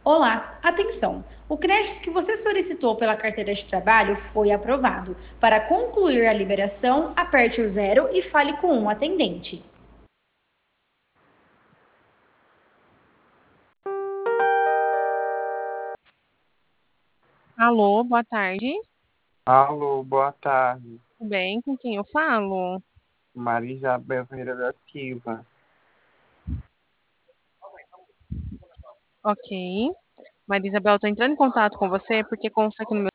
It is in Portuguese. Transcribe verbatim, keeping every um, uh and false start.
Olá, atenção! O crédito que você solicitou pela carteira de trabalho foi aprovado. Para concluir a liberação, aperte o zero e fale com um atendente. Alô, boa tarde. Alô, boa tarde. Tudo bem? Com quem eu falo? Maria Isabel Ferreira da Silva. Ok. Maria Isabel, estou entrando em contato com você porque consta aqui no meu